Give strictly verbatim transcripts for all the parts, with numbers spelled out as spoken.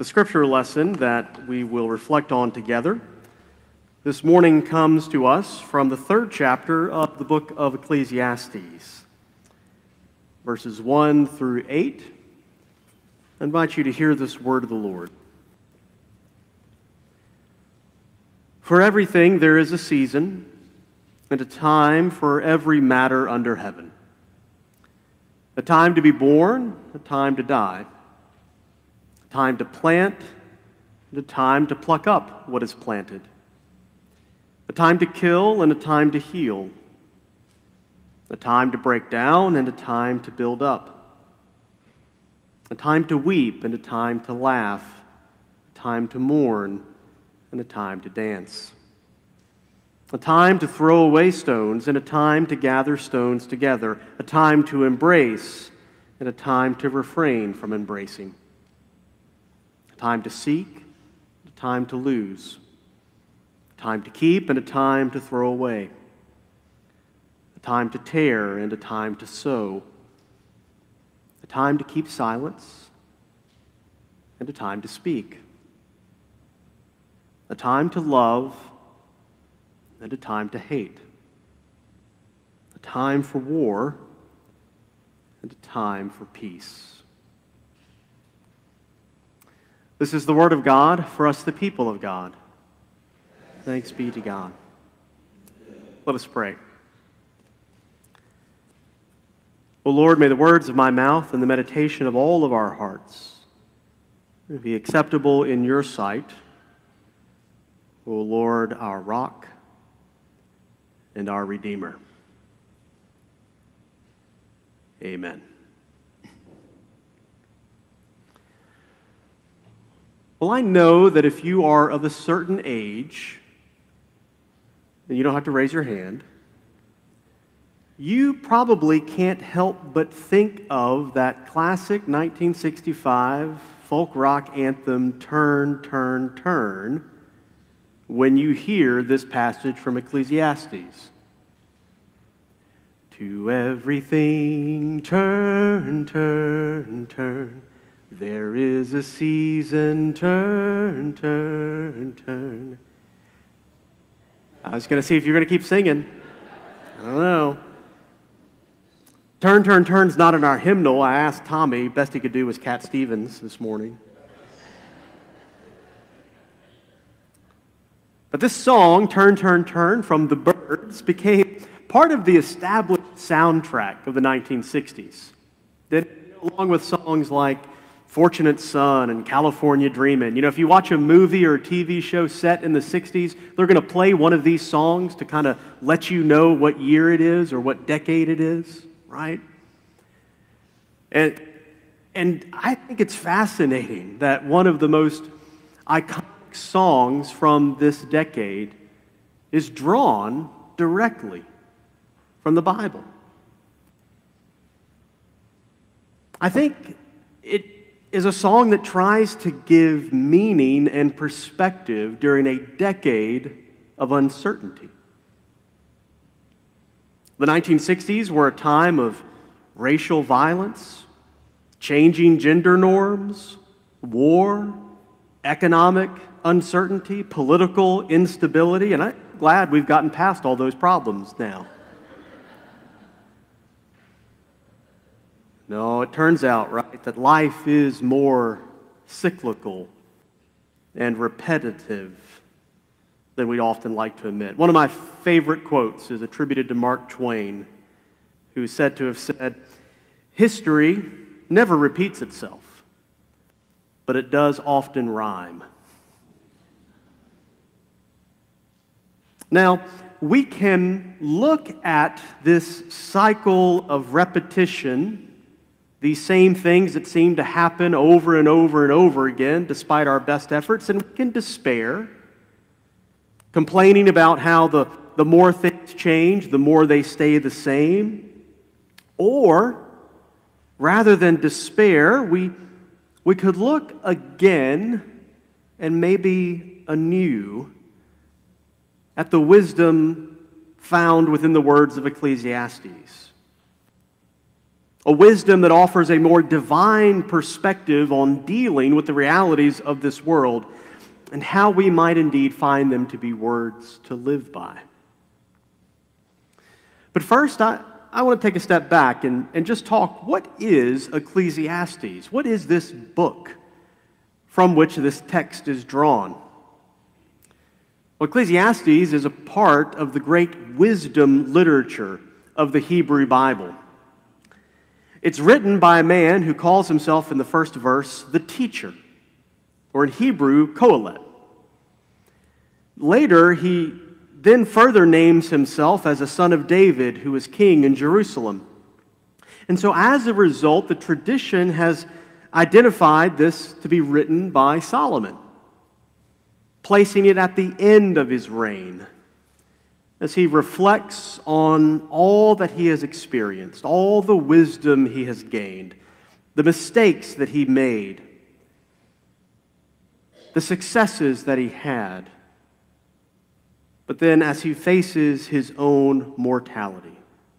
The scripture lesson that we will reflect on together this morning comes to us from the third chapter of the book of Ecclesiastes, verses one through eight. I invite you to hear this word of the Lord. For everything there is a season and a time for every matter under heaven, a time to be born, a time to die, a time to plant, and a time to pluck up what is planted, a time to kill and a time to heal, a time to break down and a time to build up, a time to weep and a time to laugh, a time to mourn and a time to dance, a time to throw away stones and a time to gather stones together, a time to embrace and a time to refrain from embracing, a time to seek and a time to lose, a time to keep and a time to throw away, a time to tear and a time to sow, a time to keep silence and a time to speak, a time to love and a time to hate, a time for war and a time for peace. This is the word of God for us, the people of God. Thanks be to God. Let us pray. O Lord, may the words of my mouth and the meditation of all of our hearts be acceptable in your sight, O Lord, our rock and our Redeemer. Amen. Well, I know that if you are of a certain age, and you don't have to raise your hand, you probably can't help but think of that classic nineteen sixty-five folk rock anthem, Turn, Turn, Turn, when you hear this passage from Ecclesiastes. To everything turn, turn, turn. There is a season, turn, turn, turn. I was going to see if you're going to keep singing. I don't know. Turn, turn, turn's not in our hymnal. I asked Tommy. Best he could do was Cat Stevens this morning. But this song, Turn, Turn, Turn, from the Byrds, became part of the established soundtrack of the nineteen sixties. That, along with songs like Fortunate Son and California Dreamin'. You know, if you watch a movie or a T V show set in the sixties, they're going to play one of these songs to kind of let you know what year it is or what decade it is, right? And, and I think it's fascinating that one of the most iconic songs from this decade is drawn directly from the Bible. I think it is a song that tries to give meaning and perspective during a decade of uncertainty. The nineteen sixties were a time of racial violence, changing gender norms, war, economic uncertainty, political instability, and I'm glad we've gotten past all those problems now. No, it turns out, right, that life is more cyclical and repetitive than we often like to admit. One of my favorite quotes is attributed to Mark Twain, who is said to have said, "History never repeats itself, but it does often rhyme." Now, we can look at this cycle of repetition, these same things that seem to happen over and over and over again despite our best efforts, and we can despair, complaining about how the, the more things change, the more they stay the same. Or, rather than despair, we, we could look again and maybe anew at the wisdom found within the words of Ecclesiastes. a wisdom that offers a more divine perspective on dealing with the realities of this world and how we might indeed find them to be words to live by. But first, I, I want to take a step back and, and just talk, what is Ecclesiastes? What is this book from which this text is drawn? Well, Ecclesiastes is a part of the great wisdom literature of the Hebrew Bible. It's written by a man who calls himself in the first verse the teacher, or in Hebrew, Qoheleth. Later, he then further names himself as a son of David who was king in Jerusalem. And so as a result, the tradition has identified this to be written by Solomon, placing it at the end of his reign as he reflects on all that he has experienced, all the wisdom he has gained, the mistakes that he made, the successes that he had, but then as he faces his own mortality.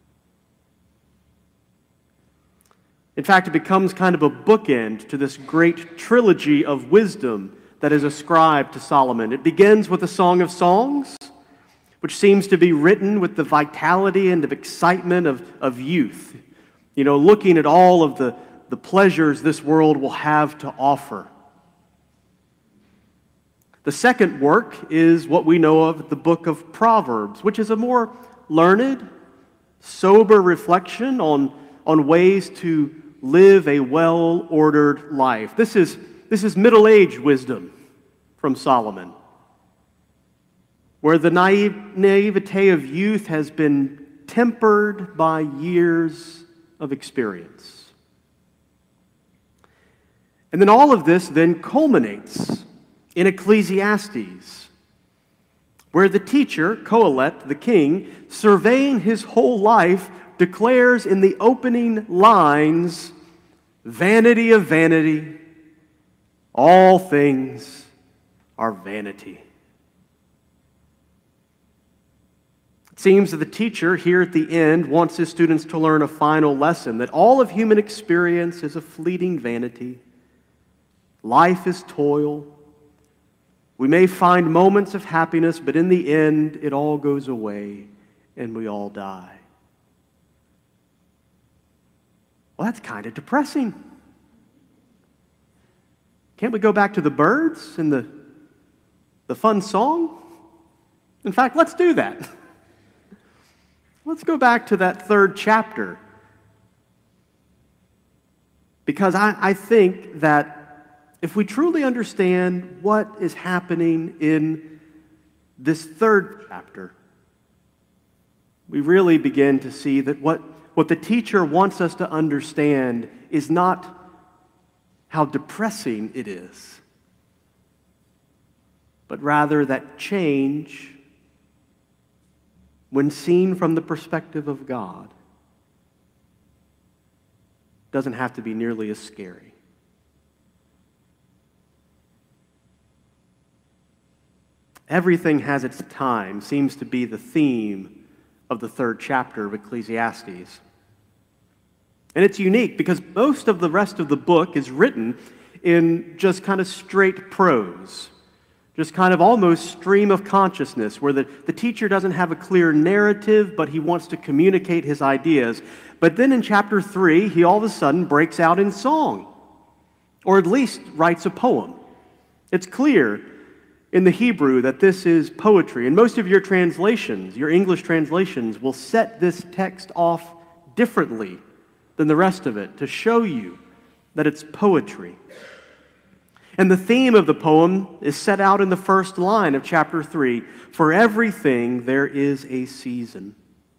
In fact, it becomes kind of a bookend to this great trilogy of wisdom that is ascribed to Solomon. It begins with a Song of Songs, which seems to be written with the vitality and the excitement of, of youth, you know, looking at all of the, the pleasures this world will have to offer. The second work is what we know of the book of Proverbs, which is a more learned, sober reflection on, on ways to live a well-ordered life. This is, this is middle-age wisdom from Solomon, where the naive, naivete of youth has been tempered by years of experience. And then all of this then culminates in Ecclesiastes, where the teacher, Qoheleth, the king, surveying his whole life, declares in the opening lines, "Vanity of vanity, all things are vanity." It seems that the teacher here at the end wants his students to learn a final lesson, that all of human experience is a fleeting vanity. Life is toil. We may find moments of happiness, but in the end, it all goes away and we all die. Well, that's kind of depressing. Can't we go back to the birds and the, the fun song? In fact, let's do that. Let's go back to that third chapter. Because I, I think that if we truly understand what is happening in this third chapter, we really begin to see that what, what the teacher wants us to understand is not how depressing it is, but rather that change, when seen from the perspective of God, doesn't have to be nearly as scary. Everything has its time seems to be the theme of the third chapter of Ecclesiastes. And it's unique because most of the rest of the book is written in just kind of straight prose, just kind of almost stream of consciousness, where the, the teacher doesn't have a clear narrative, but he wants to communicate his ideas. But then in chapter three, he all of a sudden breaks out in song, or at least writes a poem. It's clear in the Hebrew that this is poetry. And most of your translations, your English translations, will set this text off differently than the rest of it to show you that it's poetry. And the theme of the poem is set out in the first line of chapter three. For everything there is a season.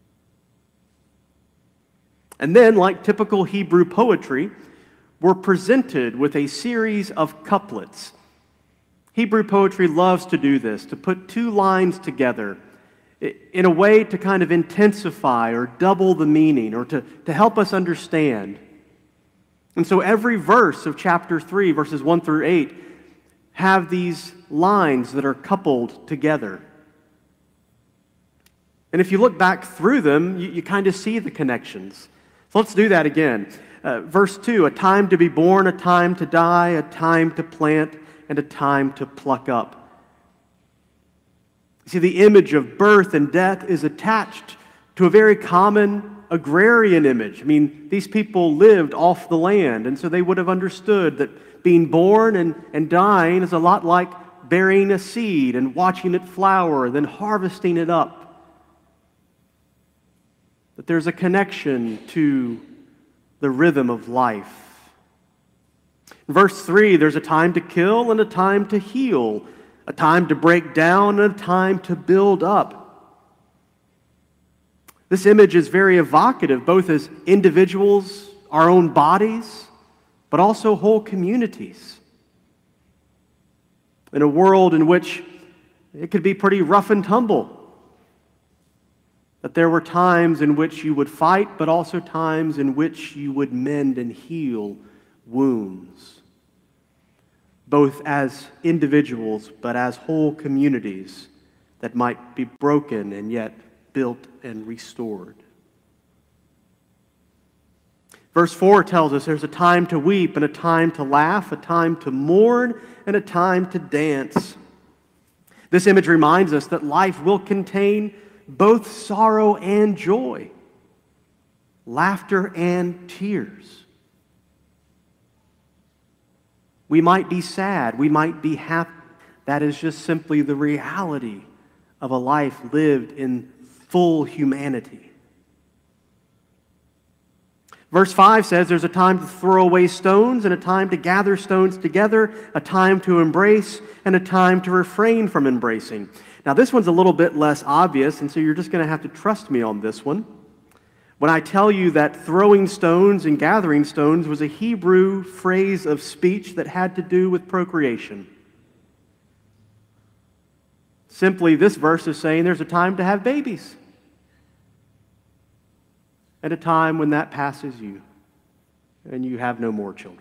And then, like typical Hebrew poetry, we're presented with a series of couplets. Hebrew poetry loves to do this, to put two lines together in a way to kind of intensify or double the meaning or to, to help us understand. And so every verse of chapter three, verses one through eight, have these lines that are coupled together. And if you look back through them, you, you kind of see the connections. So let's do that again. Uh, verse two, a time to be born, a time to die, a time to plant, and a time to pluck up. See, the image of birth and death is attached to a very common agrarian image. I mean, these people lived off the land, and so they would have understood that being born and, and dying is a lot like burying a seed and watching it flower, then harvesting it up. That there's a connection to the rhythm of life. In verse three, there's a time to kill and a time to heal, a time to break down and a time to build up. This image is very evocative, both as individuals, our own bodies, but also whole communities. In a world in which it could be pretty rough and tumble, that there were times in which you would fight, but also times in which you would mend and heal wounds, both as individuals, but as whole communities that might be broken and yet built and restored. Verse four tells us there's a time to weep and a time to laugh, a time to mourn and a time to dance. This image reminds us that life will contain both sorrow and joy, laughter and tears. We might be sad, we might be happy. That is just simply the reality of a life lived in full humanity. Verse five says there's a time to throw away stones and a time to gather stones together, a time to embrace and a time to refrain from embracing. Now this one's a little bit less obvious, and so you're just going to have to trust me on this one. When I tell you that throwing stones and gathering stones was a Hebrew phrase of speech that had to do with procreation. Simply, this verse is saying there's a time to have babies, and a time when that passes you, and you have no more children.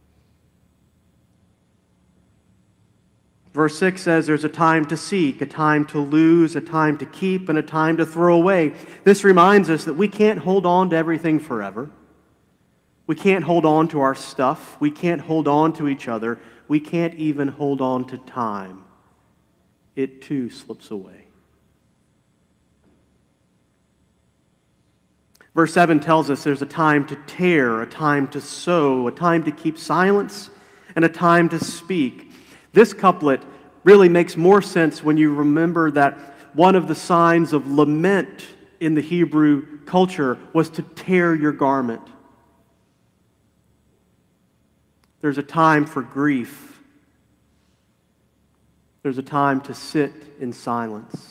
Verse six says there's a time to seek, a time to lose, a time to keep, and a time to throw away. This reminds us that we can't hold on to everything forever. We can't hold on to our stuff. We can't hold on to each other. We can't even hold on to time. It too slips away. Verse seven tells us there's a time to tear, a time to sow, a time to keep silence, and a time to speak. This couplet really makes more sense when you remember that one of the signs of lament in the Hebrew culture was to tear your garment. There's a time for grief. There's a time to sit in silence.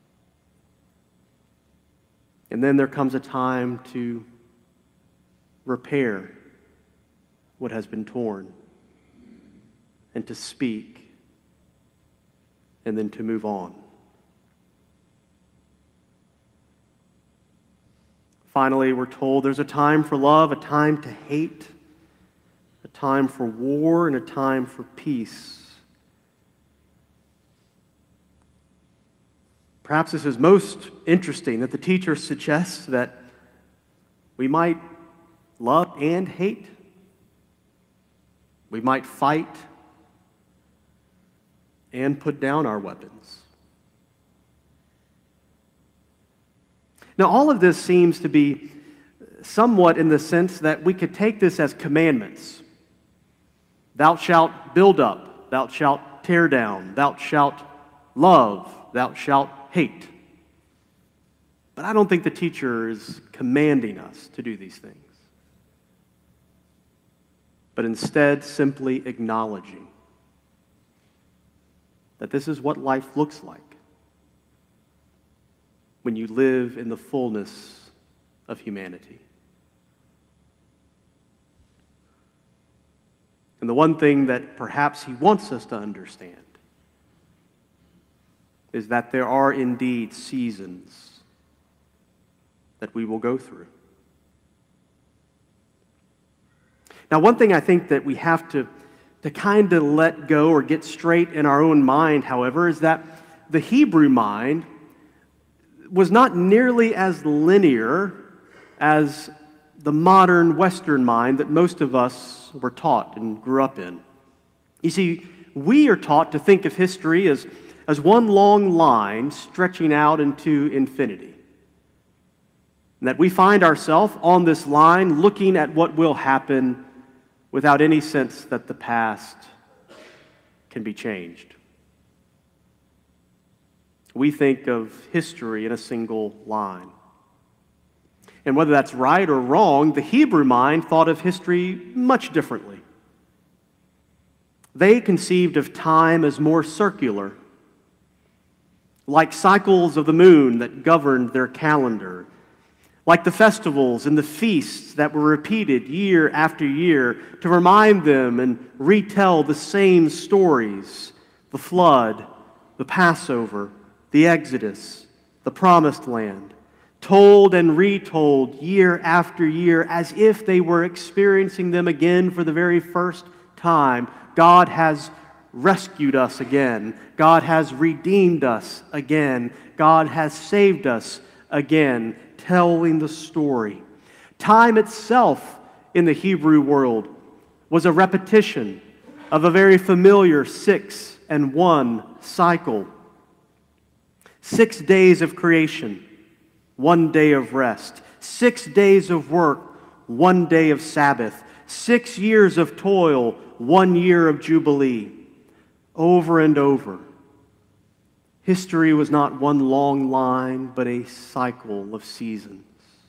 And then there comes a time to repair what has been torn, and to speak, and then to move on. Finally, we're told there's a time for love, a time to hate, a time for war, and a time for peace. Perhaps this is most interesting, that the teacher suggests that we might love and hate. We might fight and put down our weapons. Now, all of this seems to be somewhat in the sense that we could take this as commandments. Thou shalt build up, thou shalt tear down, thou shalt love, thou shalt hate. But I don't think the teacher is commanding us to do these things, but instead simply acknowledging that this is what life looks like when you live in the fullness of humanity. And the one thing that perhaps he wants us to understand is that there are indeed seasons that we will go through. Now, one thing I think that we have to, to kind of let go or get straight in our own mind, however, is that the Hebrew mind was not nearly as linear as the modern Western mind that most of us were taught and grew up in. You see, we are taught to think of history as, as one long line stretching out into infinity. And that we find ourselves on this line looking at what will happen without any sense that the past can be changed. We think of history in a single line. And whether that's right or wrong, the Hebrew mind thought of history much differently. They conceived of time as more circular, like cycles of the moon that governed their calendar, like the festivals and the feasts that were repeated year after year to remind them and retell the same stories: the flood, the Passover, the Exodus, the Promised Land, told and retold year after year as if they were experiencing them again for the very first time. God has rescued us again. God has redeemed us again. God has saved us again, telling the story. Time itself in the Hebrew world was a repetition of a very familiar six and one cycle. Six days of creation, one day of rest. Six days of work, one day of Sabbath. Six years of toil, one year of Jubilee. Over and over. History was not one long line, but a cycle of seasons.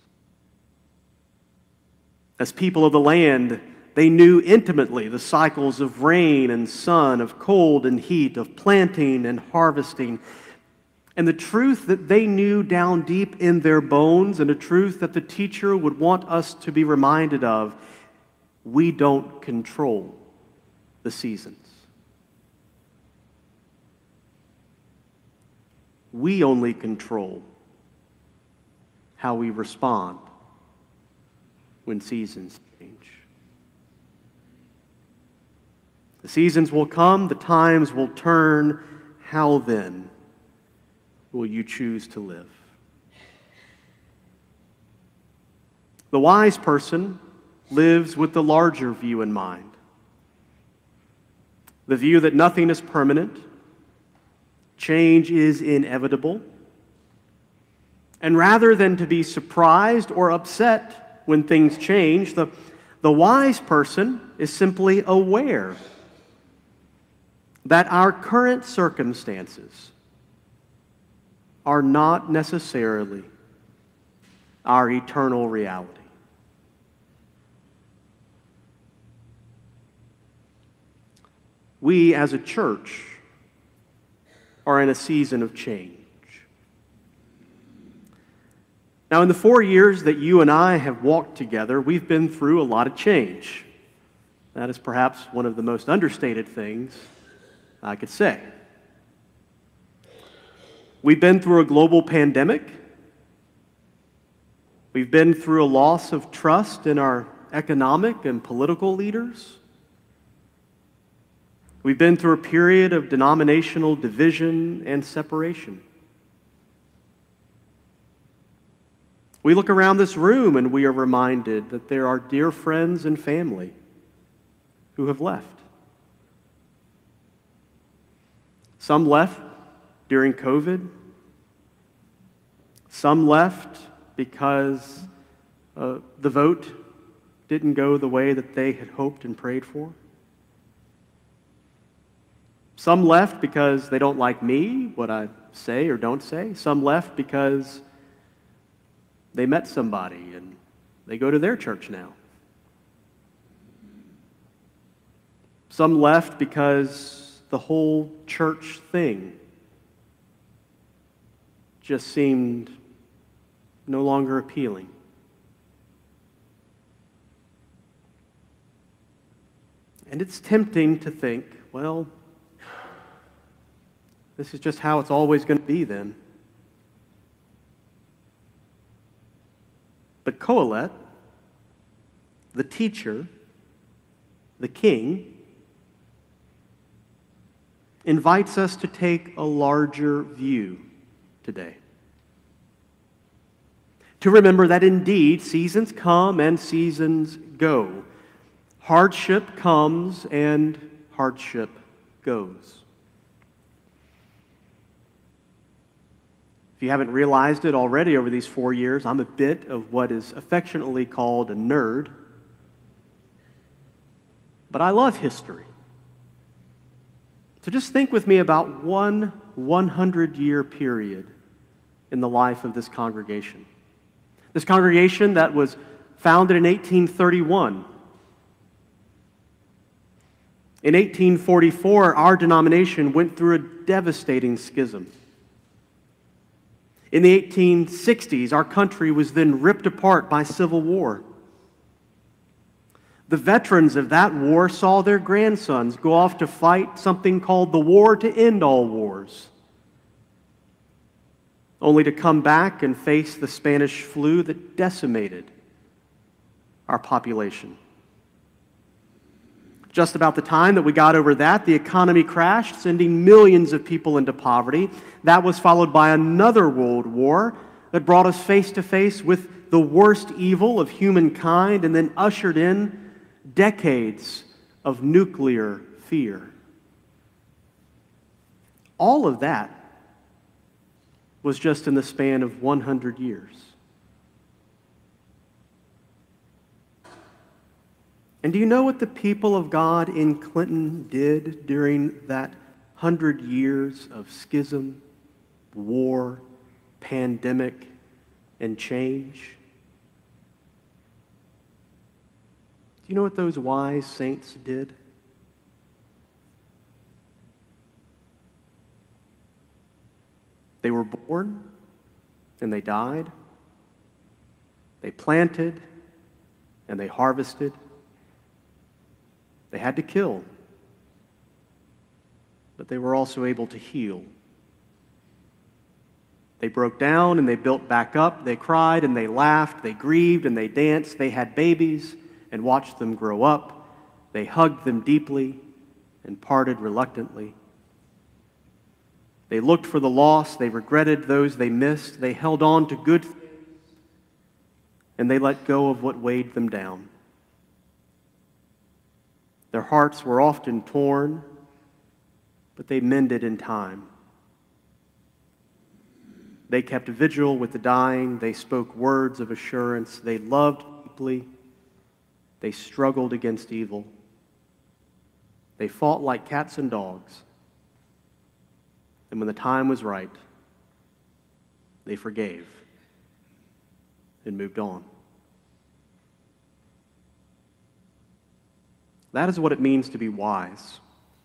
As people of the land, they knew intimately the cycles of rain and sun, of cold and heat, of planting and harvesting. And the truth that they knew down deep in their bones, and a truth that the teacher would want us to be reminded of: we don't control the seasons. We only control how we respond when seasons change. The seasons will come, the times will turn. How then will you choose to live? The wise person lives with the larger view in mind. The view that nothing is permanent, change is inevitable, and rather than to be surprised or upset when things change, the, the wise person is simply aware that our current circumstances are not necessarily our eternal reality. We as a church are in a season of change. Now, in the four years that you and I have walked together, we've been through a lot of change. That is perhaps one of the most understated things I could say. We've been through a global pandemic. We've been through a loss of trust in our economic and political leaders. We've been through a period of denominational division and separation. We look around this room and we are reminded that there are dear friends and family who have left. Some left during COVID. Some left because uh, the vote didn't go the way that they had hoped and prayed for. Some left because they don't like me, what I say or don't say. Some left because they met somebody and they go to their church now. Some left because the whole church thing just seemed no longer appealing. And it's tempting to think, well, this is just how it's always going to be then. But Kohelet, the teacher, the king, invites us to take a larger view today. To remember that indeed seasons come and seasons go. Hardship comes and hardship goes. If you haven't realized it already over these four years, I'm a bit of what is affectionately called a nerd. But I love history. So just think with me about one hundred-year period in the life of this congregation. This congregation that was founded in eighteen thirty-one. In eighteen forty-four, our denomination went through a devastating schism. In the eighteen sixties, our country was then ripped apart by civil war. The veterans of that war saw their grandsons go off to fight something called the War to End All Wars, only to come back and face the Spanish flu that decimated our population. Just about the time that we got over that, the economy crashed, sending millions of people into poverty. That was followed by another world war that brought us face to face with the worst evil of humankind and then ushered in decades of nuclear fear. All of that was just in the span of one hundred years. And do you know what the people of God in Clinton did during that hundred years of schism, war, pandemic, and change? Do you know what those wise saints did? They were born and they died. They planted and they harvested. They had to kill, but they were also able to heal. They broke down and they built back up. They cried and they laughed. They grieved and they danced. They had babies and watched them grow up. They hugged them deeply and parted reluctantly. They looked for the lost. They regretted those they missed. They held on to good things, and they let go of what weighed them down. Their hearts were often torn, but they mended in time. They kept vigil with the dying. They spoke words of assurance. They loved deeply. They struggled against evil. They fought like cats and dogs. And when the time was right, they forgave and moved on. That is what it means to be wise.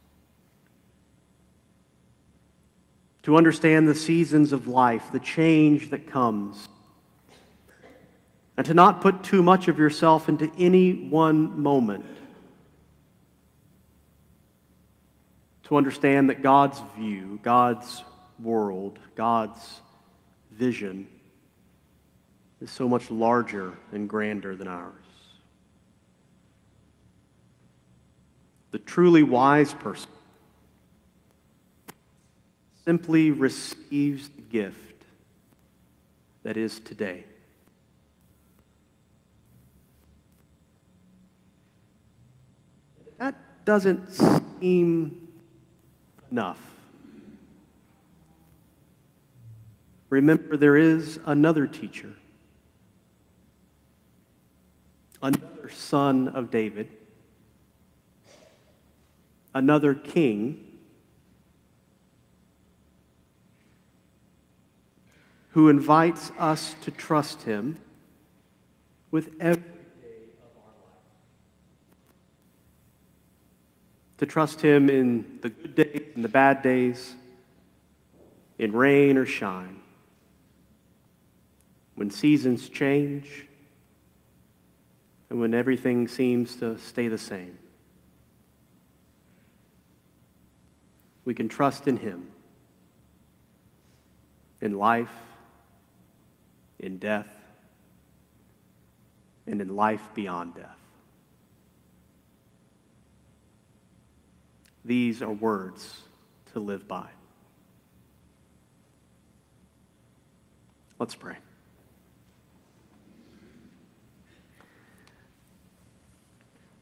To understand the seasons of life, the change that comes, and to not put too much of yourself into any one moment. To understand that God's view, God's world, God's vision is so much larger and grander than ours. The truly wise person simply receives the gift that is today. That doesn't seem enough. Remember, there is another teacher, another son of David, another king who invites us to trust him with every to trust him in the good days and the bad days, in rain or shine, when seasons change, and when everything seems to stay the same. We can trust in him, in life, in death, and in life beyond death. These are words to live by. Let's pray.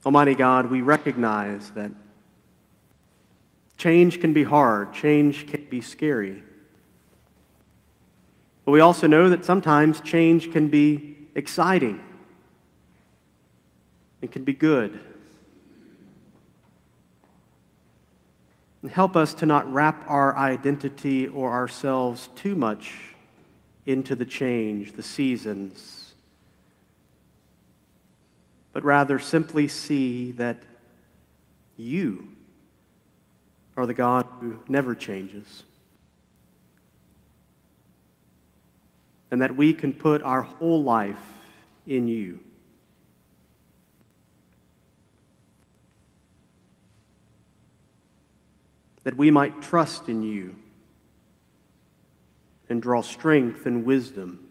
Almighty God, we recognize that change can be hard, change can be scary. But we also know that sometimes change can be exciting. It can be good. And help us to not wrap our identity or ourselves too much into the change, the seasons, but rather simply see that you are the God who never changes, and that we can put our whole life in you. That we might trust in you and draw strength and wisdom.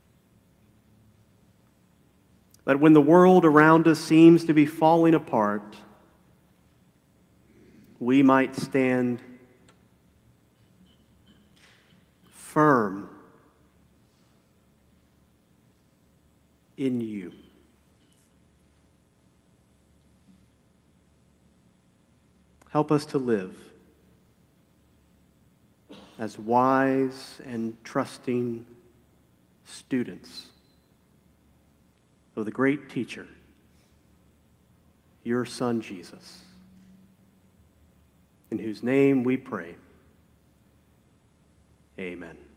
That when the world around us seems to be falling apart, we might stand firm in you. Help us to live as wise and trusting students of the great teacher, your Son Jesus, in whose name we pray. Amen.